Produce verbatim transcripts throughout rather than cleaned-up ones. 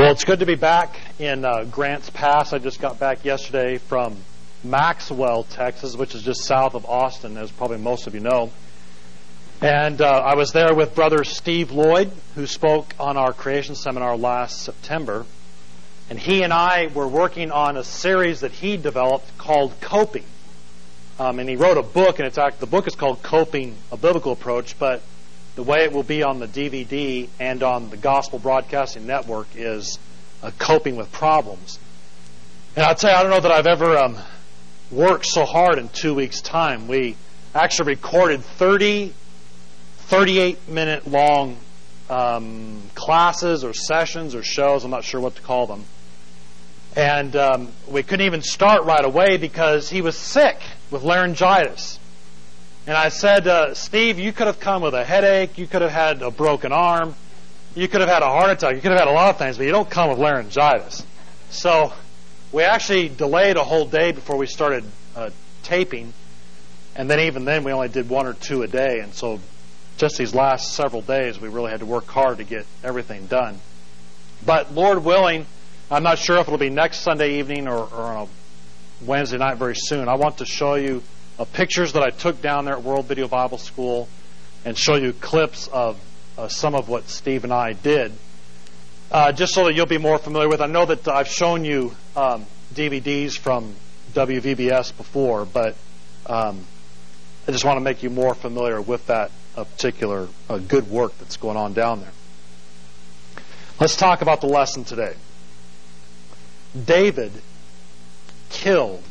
Well, it's good to be back in uh, Grants Pass. I just got back yesterday from Maxwell, Texas, which is just south of Austin, as probably most of you know. And uh, I was there with Brother Steve Lloyd, who spoke on our creation seminar last September. And he and I were working on a series that he developed called Coping. Um, and he wrote a book, and it's act- the book is called Coping, A Biblical Approach, but the way it will be on the D V D and on the Gospel Broadcasting Network is uh, Coping with Problems. And I'll tell you, I don't know that I've ever um, worked so hard in two weeks' time. We actually recorded thirty, thirty-eight minute long um, classes or sessions or shows. I'm not sure what to call them. And um, we couldn't even start right away because he was sick with laryngitis. And I said, uh, Steve, you could have come with a headache. You could have had a broken arm. You could have had a heart attack. You could have had a lot of things, but you don't come with laryngitis. So we actually delayed a whole day before we started uh, taping. And then even then, we only did one or two a day. And so just these last several days, we really had to work hard to get everything done. But Lord willing, I'm not sure if it'll be next Sunday evening or, or on a Wednesday night very soon. I want to show you uh, pictures that I took down there at World Video Bible School and show you clips of uh, some of what Steve and I did, uh, just so that you'll be more familiar with. I know that I've shown you um, D V Ds from W V B S before, but um, I just want to make you more familiar with that uh, particular uh, good work that's going on down there. Let's talk about the lesson today. David killed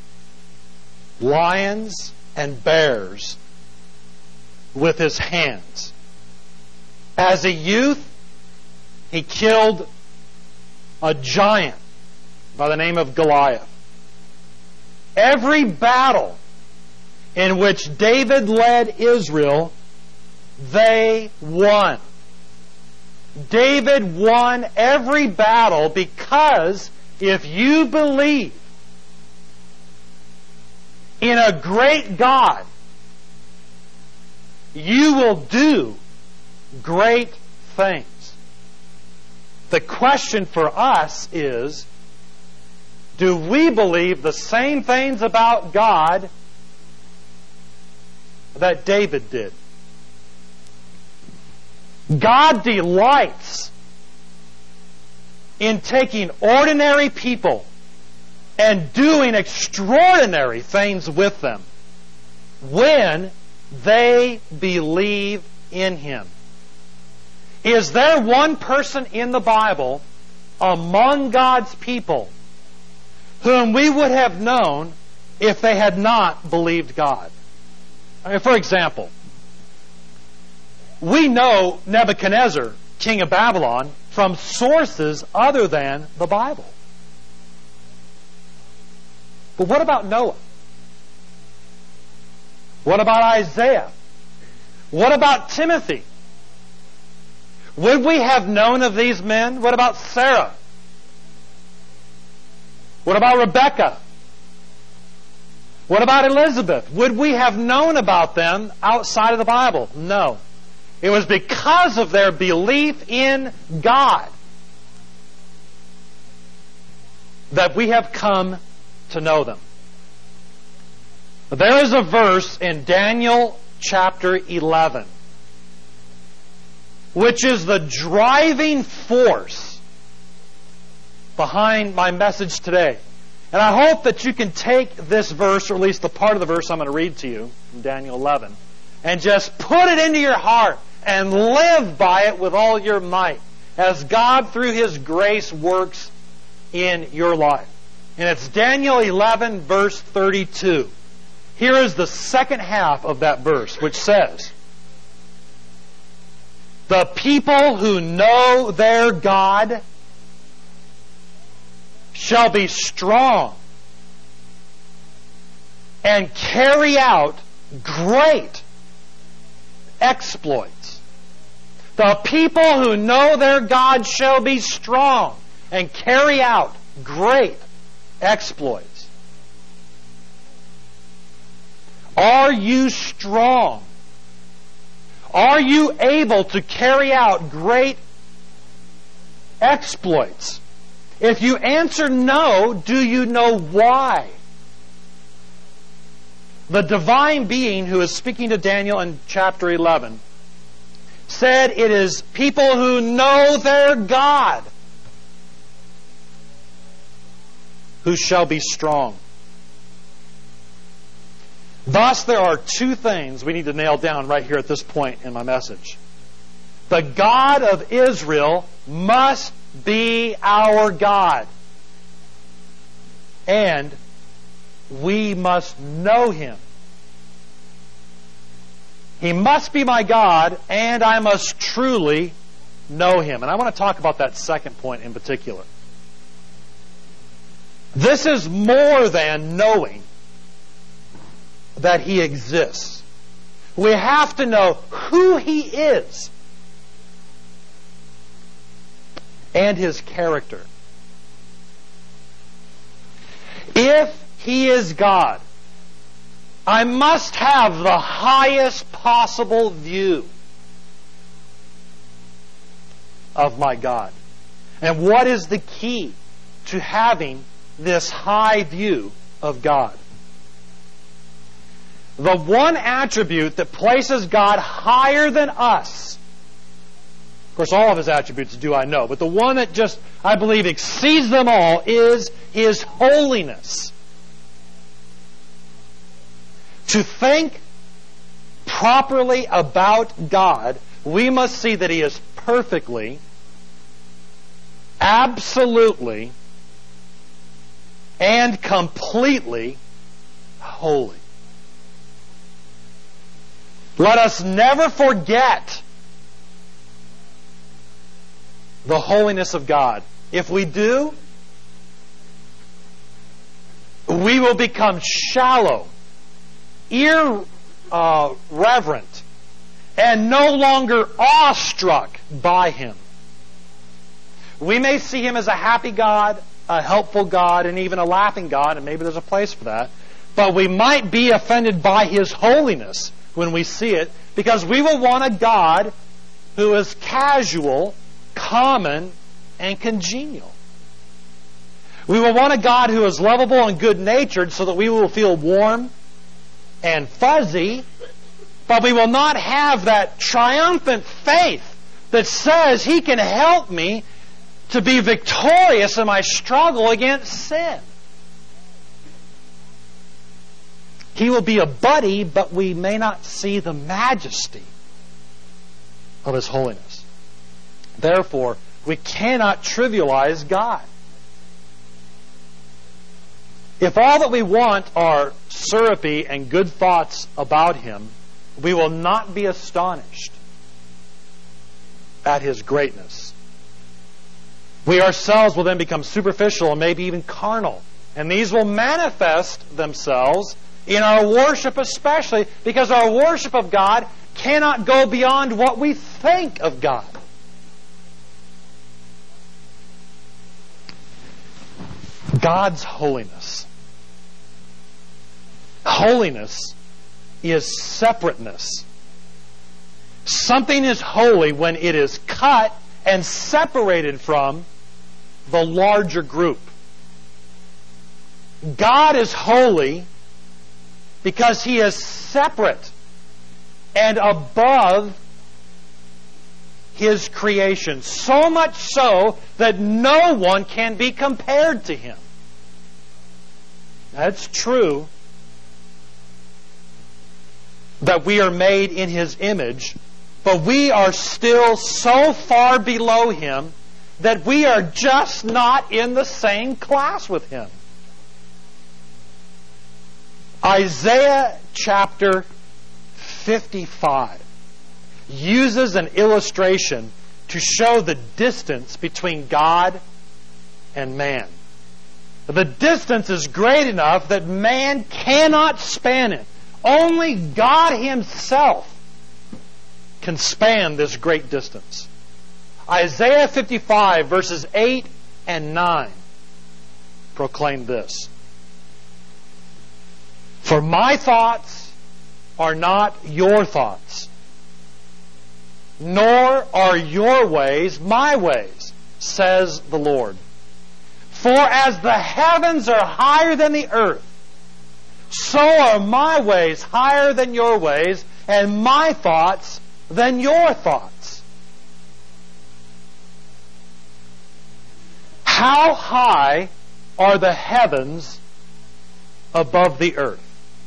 lions and bears with his hands. As a youth, he killed a giant by the name of Goliath. Every battle in which David led Israel, they won. David won every battle because if you believe in a great God, you will do great things. The question for us is, do we believe the same things about God that David did? God delights in taking ordinary people and doing extraordinary things with them when they believe in Him. Is there one person in the Bible among God's people whom we would have known if they had not believed God? I mean, for example, we know Nebuchadnezzar, king of Babylon, from sources other than the Bible. But what about Noah? What about Isaiah? What about Timothy? Would we have known of these men? What about Sarah? What about Rebecca? What about Elizabeth? Would we have known about them outside of the Bible? No. It was because of their belief in God that we have come to know them. There is a verse in Daniel chapter eleven which is the driving force behind my message today. And I hope that you can take this verse, or at least the part of the verse I'm going to read to you from Daniel eleven, and just put it into your heart and live by it with all your might as God, through His grace, works in your life. And it's Daniel eleven, verse thirty-two. Here is the second half of that verse, which says, "The people who know their God shall be strong and carry out great exploits." The people who know their God shall be strong and carry out great exploits. Are you strong? Are you able to carry out great exploits? If you answer no, do you know why? The divine being who is speaking to Daniel in chapter eleven said it is people who know their God who shall be strong. Thus, there are two things we need to nail down right here at this point in my message. The God of Israel must be our God. And we must know Him. He must be my God, and I must truly know Him. And I want to talk about that second point in particular. This is more than knowing that He exists. We have to know who He is and His character. If He is God, I must have the highest possible view of my God. And what is the key to having this high view of God? The one attribute that places God higher than us, of course all of His attributes do I know, but the one that just, I believe, exceeds them all is His holiness. To think properly about God, we must see that He is perfectly, absolutely, and completely holy. Let us never forget the holiness of God. If we do, we will become shallow, irreverent, and no longer awestruck by Him. We may see Him as a happy God, a helpful God, and even a laughing God, and maybe there's a place for that. But we might be offended by His holiness when we see it, because we will want a God who is casual, common, and congenial. We will want a God who is lovable and good-natured so that we will feel warm and fuzzy, but we will not have that triumphant faith that says He can help me to be victorious in my struggle against sin. He will be a buddy, but we may not see the majesty of His holiness. Therefore, we cannot trivialize God. If all that we want are syrupy and good thoughts about Him, we will not be astonished at His greatness. We ourselves will then become superficial and maybe even carnal. And these will manifest themselves in our worship especially, because our worship of God cannot go beyond what we think of God. God's holiness. Holiness is separateness. Something is holy when it is cut and separated from the larger group. God is holy because He is separate and above His creation. So much so that no one can be compared to Him. That's true that we are made in His image, but we are still so far below Him that we are just not in the same class with Him. Isaiah chapter fifty-five uses an illustration to show the distance between God and man. The distance is great enough that man cannot span it. Only God Himself can span this great distance. Isaiah fifty-five verses eight and nine proclaim this. For my thoughts are not your thoughts, nor are your ways my ways, says the Lord. For as the heavens are higher than the earth, so are my ways higher than your ways, and my thoughts than your thoughts. How high are the heavens above the earth?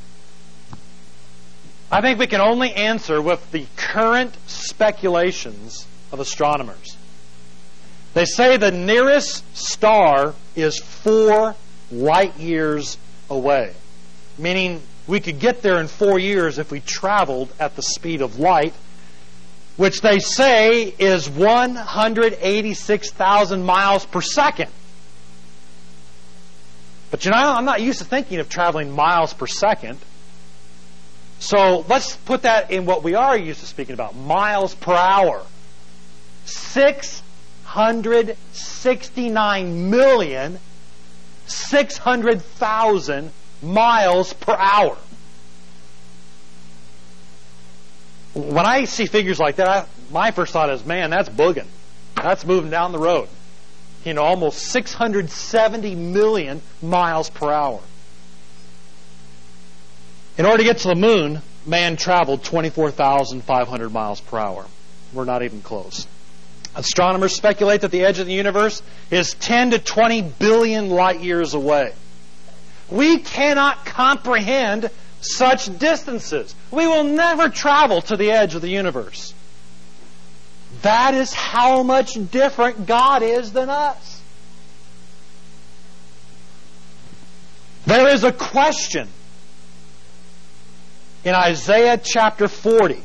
I think we can only answer with the current speculations of astronomers. They say the nearest star is four light years away, meaning we could get there in four years if we traveled at the speed of light, which they say is one hundred eighty-six thousand miles per second. But you know, I'm not used to thinking of traveling miles per second. So let's put that in what we are used to speaking about, miles per hour. six hundred sixty-nine million six hundred thousand miles per hour. When I see figures like that, I, my first thought is, man, that's booging. That's moving down the road. You know, almost six hundred seventy million miles per hour. In order to get to the moon, man traveled twenty-four thousand five hundred miles per hour. We're not even close. Astronomers speculate that the edge of the universe is ten to twenty billion light years away. We cannot comprehend such distances. We will never travel to the edge of the universe. That is how much different God is than us. There is a question in Isaiah chapter forty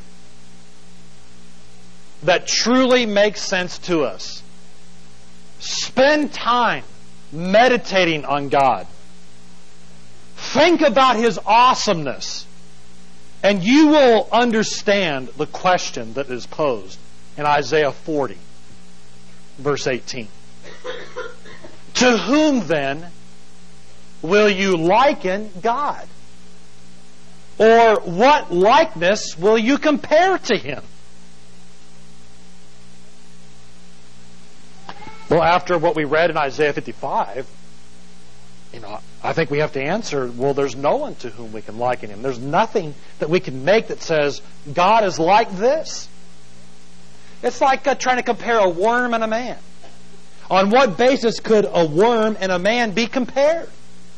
that truly makes sense to us. Spend time meditating on God. Think about His awesomeness, and you will understand the question that is posed in Isaiah forty, verse eighteen. To whom then will you liken God? Or what likeness will you compare to Him? Well, after what we read in Isaiah fifty-five, you know, I think we have to answer, well, there's no one to whom we can liken Him. There's nothing that we can make that says, God is like this. It's like uh, trying to compare a worm and a man. On what basis could a worm and a man be compared?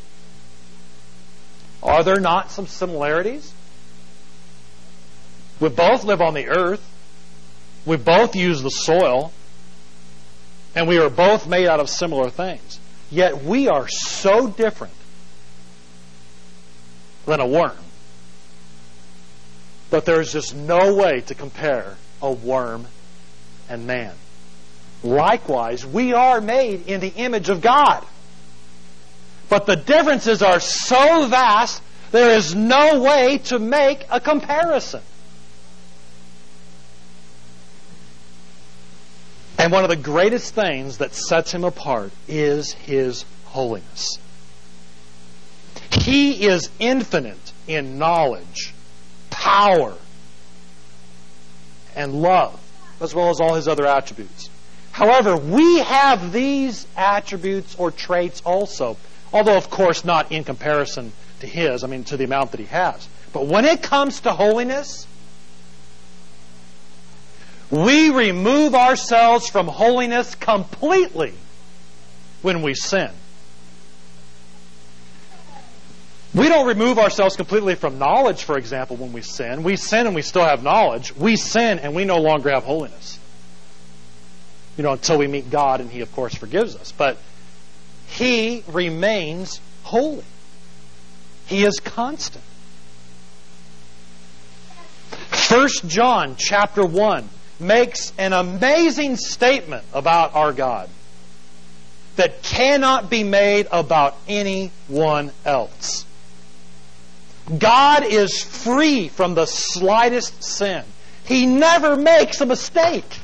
Are there not some similarities? We both live on the earth. We both use the soil. And we are both made out of similar things. Yet we are so different than a worm that there's just no way to compare a worm and man. Likewise, we are made in the image of God. But the differences are so vast, there is no way to make a comparison. And one of the greatest things that sets Him apart is His holiness. He is infinite in knowledge, power, and love, as well as all His other attributes. However, we have these attributes or traits also, although, of course, not in comparison to His, I mean, to the amount that He has. But when it comes to holiness, we remove ourselves from holiness completely when we sin. We don't remove ourselves completely from knowledge, for example, when we sin. We sin and we still have knowledge. We sin and we no longer have holiness. You know, until we meet God, and He, of course, forgives us. But He remains holy. He is constant. First John chapter one makes an amazing statement about our God that cannot be made about anyone else. God is free from the slightest sin. He never makes a mistake.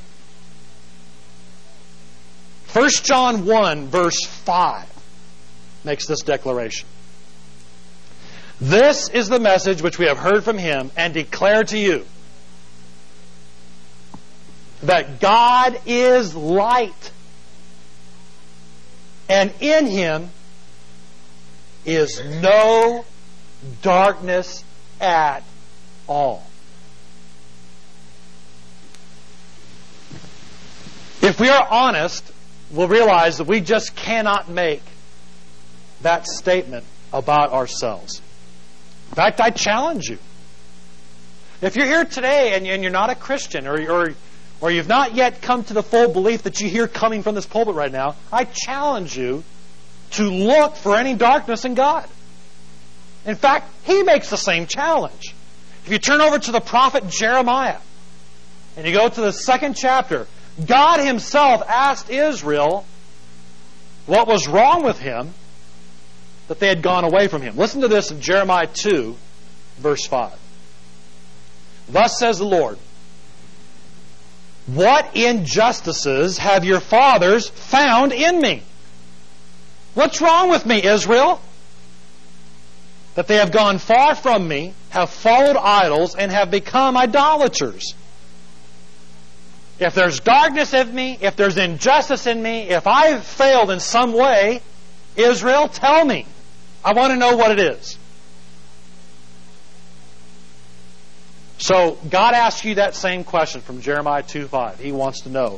First John one, verse five makes this declaration. This is the message which we have heard from Him and declare to you, that God is light, and in Him is no darkness at all. If we are honest, we'll realize that we just cannot make that statement about ourselves. In fact, I challenge you. If you're here today and you're not a Christian, or, or, or you've not yet come to the full belief that you hear coming from this pulpit right now, I challenge you to look for any darkness in God. In fact, He makes the same challenge. If you turn over to the prophet Jeremiah, and you go to the second chapter, God Himself asked Israel what was wrong with him, that they had gone away from Him. Listen to this in Jeremiah two, verse five. Thus says the Lord, what injustices have your fathers found in me? What's wrong with me, Israel? That they have gone far from me, have followed idols, and have become idolaters. If there's darkness in me, if there's injustice in me, if I've failed in some way, Israel, tell me. I want to know what it is. So God asks you that same question from Jeremiah two five. He wants to know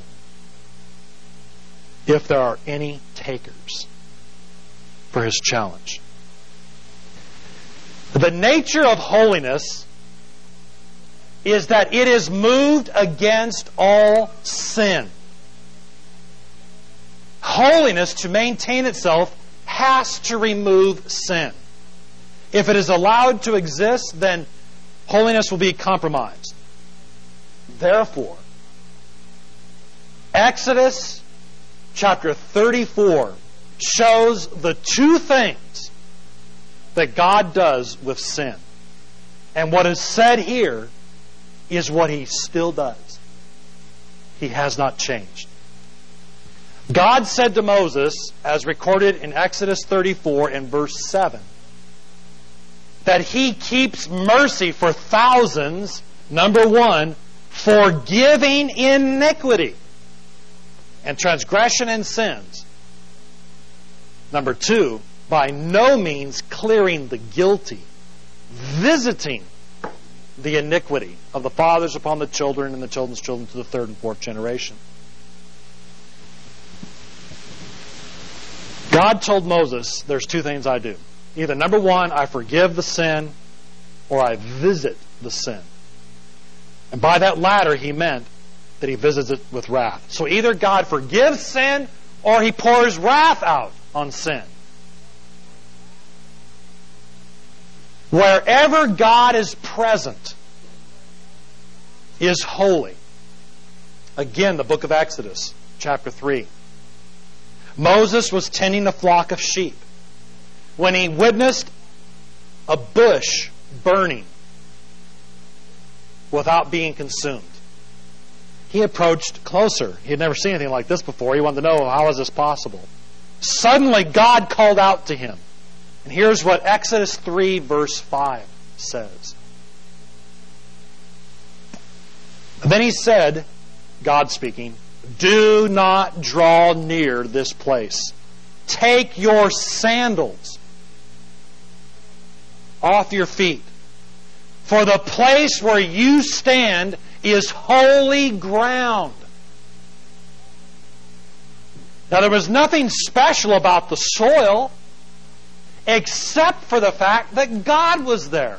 if there are any takers for His challenge. The nature of holiness is that it is moved against all sin. Holiness, to maintain itself, has to remove sin. If it is allowed to exist, then holiness will be compromised. Therefore, Exodus chapter thirty-four shows the two things that God does with sin. And what is said here is what He still does. He has not changed. God said to Moses, as recorded in Exodus thirty-four in verse seven, that He keeps mercy for thousands, number one, forgiving iniquity and transgression and sins. Number two, by no means clearing the guilty, visiting the iniquity of the fathers upon the children and the children's children to the third and fourth generation. God told Moses, there's two things I do. Either, number one, I forgive the sin, or I visit the sin. And by that latter, He meant that He visits it with wrath. So either God forgives sin, or He pours wrath out on sin. Wherever God is present is holy. Again, the book of Exodus, chapter three. Moses was tending a flock of sheep when he witnessed a bush burning without being consumed. He approached closer. He had never seen anything like this before. He wanted to know, how is this possible? Suddenly, God called out to him. And here's what Exodus three, verse five says. Then He said, God speaking, do not draw near this place. Take your sandals off your feet. For the place where you stand is holy ground. Now, there was nothing special about the soil except for the fact that God was there.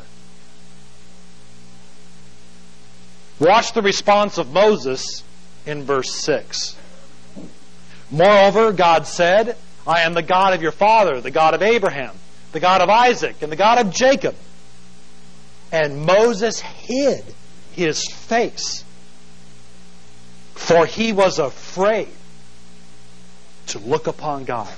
Watch the response of Moses in verse six. Moreover, God said, I am the God of your father, the God of Abraham, the God of Isaac, and the God of Jacob. And Moses hid his face, for he was afraid to look upon God.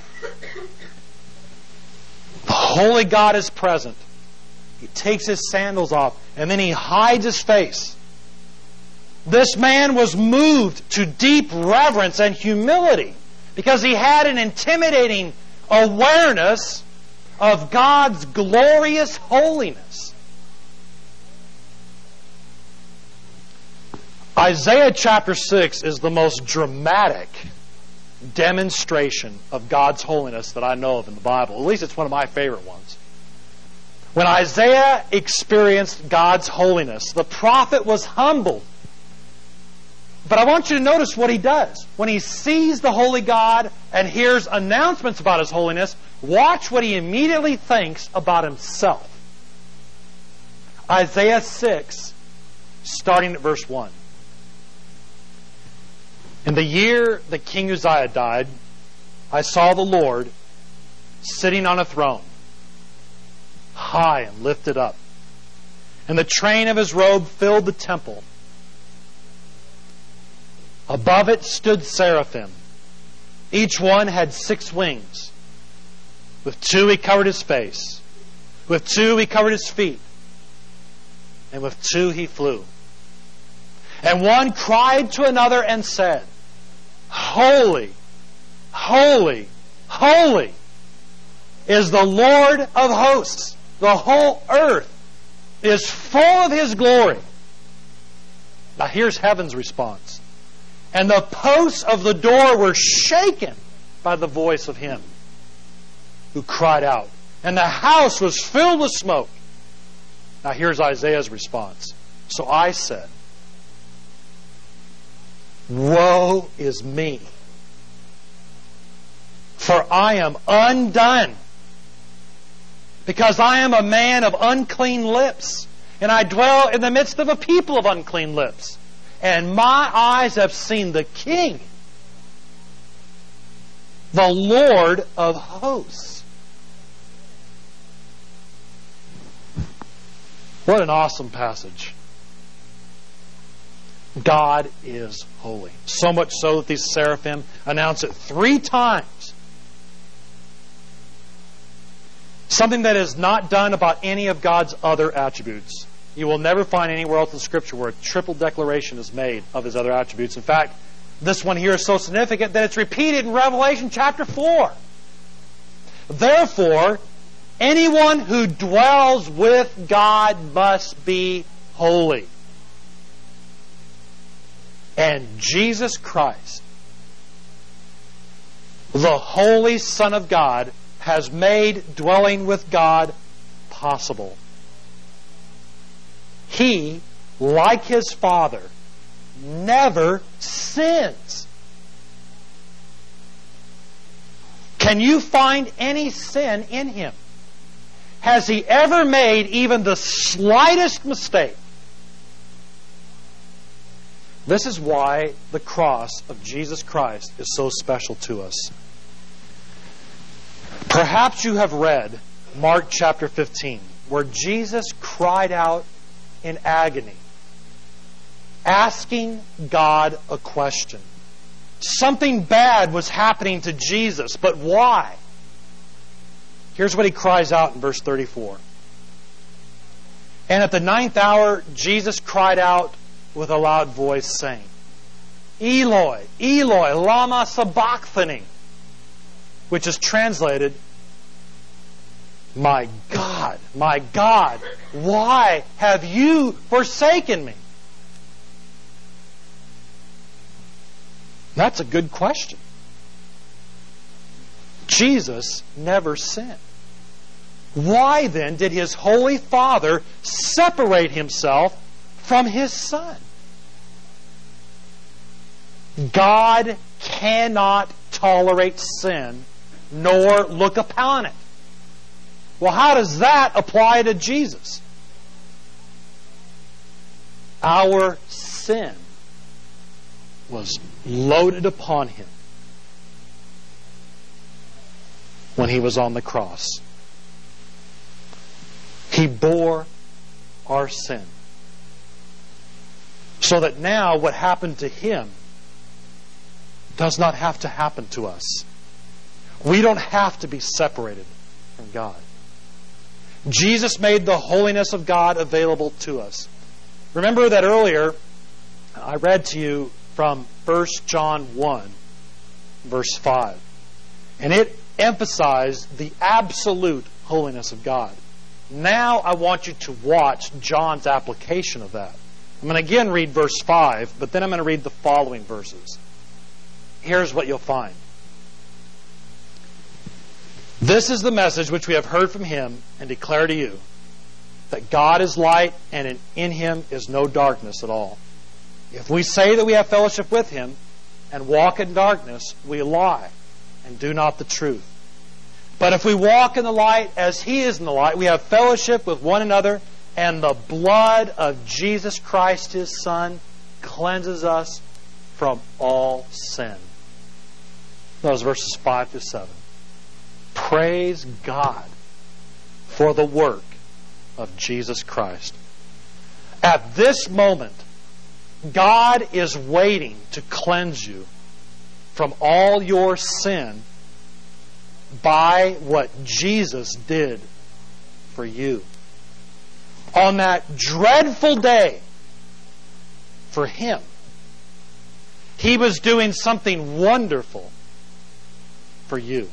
The holy God is present. He takes his sandals off, and then he hides his face. This man was moved to deep reverence and humility because he had an intimidating awareness of God's glorious holiness. Isaiah chapter six is the most dramatic demonstration of God's holiness that I know of in the Bible. At least it's one of my favorite ones. When Isaiah experienced God's holiness, the prophet was humbled. But I want you to notice what he does. When he sees the holy God and hears announcements about His holiness, watch what he immediately thinks about himself. Isaiah six, starting at verse one. In the year that King Uzziah died, I saw the Lord sitting on a throne, high and lifted up, and the train of His robe filled the temple. Above it stood seraphim. Each one had six wings. With two He covered His face. With two He covered His feet. And with two He flew. And one cried to another and said, Holy, holy, holy is the Lord of hosts. The whole earth is full of His glory. Now here's heaven's response. And the posts of the door were shaken by the voice of Him who cried out. And the house was filled with smoke. Now here's Isaiah's response. So I said, Woe is me, for I am undone, because I am a man of unclean lips, and I dwell in the midst of a people of unclean lips. And my eyes have seen the King, the Lord of hosts. What an awesome passage. God is holy. So much so that these seraphim announce it three times. Something that is not done about any of God's other attributes. You will never find anywhere else in Scripture where a triple declaration is made of His other attributes. In fact, this one here is so significant that it's repeated in Revelation chapter four. Therefore, anyone who dwells with God must be holy. And Jesus Christ, the Holy Son of God, has made dwelling with God possible. He, like His Father, never sins. Can you find any sin in Him? Has He ever made even the slightest mistake? This is why the cross of Jesus Christ is so special to us. Perhaps you have read Mark chapter fifteen, where Jesus cried out in agony, asking God a question. Something bad was happening to Jesus, but why? Here's what He cries out in verse thirty-four. And at the ninth hour, Jesus cried out with a loud voice, saying, Eloi, Eloi, lama sabachthani, which is translated, My God, my God, why have you forsaken me? That's a good question. Jesus never sinned. Why then did His Holy Father separate Himself from His Son? God cannot tolerate sin nor look upon it. Well, how does that apply to Jesus? Our sin was loaded upon Him when He was on the cross. He bore our sin. So that now what happened to Him does not have to happen to us. We don't have to be separated from God. Jesus made the holiness of God available to us. Remember that earlier I read to you from First John one, verse five. And it emphasized the absolute holiness of God. Now I want you to watch John's application of that. I'm going to again read verse five, but then I'm going to read the following verses. Here's what you'll find. This is the message which we have heard from Him and declare to you, that God is light and in, in Him is no darkness at all. If we say that we have fellowship with Him and walk in darkness, we lie and do not the truth. But if we walk in the light as He is in the light, we have fellowship with one another, and the blood of Jesus Christ, His Son, cleanses us from all sin. Those verses five to seven. Praise God for the work of Jesus Christ. At this moment, God is waiting to cleanse you from all your sin by what Jesus did for you. On that dreadful day, for Him, He was doing something wonderful for you.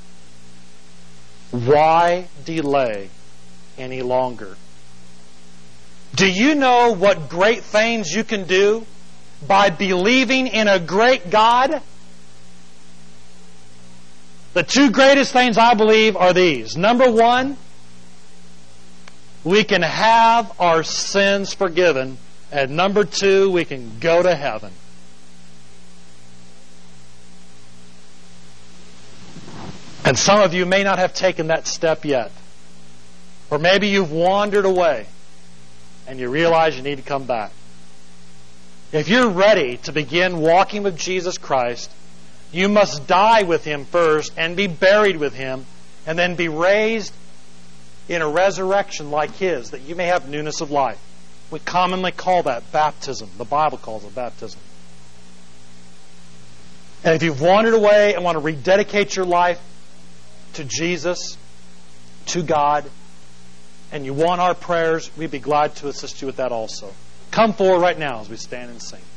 Why delay any longer? Do you know what great things you can do by believing in a great God? The two greatest things I believe are these. Number one, we can have our sins forgiven. And number two, we can go to heaven. And some of you may not have taken that step yet. Or maybe you've wandered away and you realize you need to come back. If you're ready to begin walking with Jesus Christ, you must die with Him first and be buried with Him and then be raised in a resurrection like His, that you may have newness of life. We commonly call that baptism. The Bible calls it baptism. And if you've wandered away and want to rededicate your life to Jesus, to God, and you want our prayers, we'd be glad to assist you with that also. Come forward right now as we stand and sing.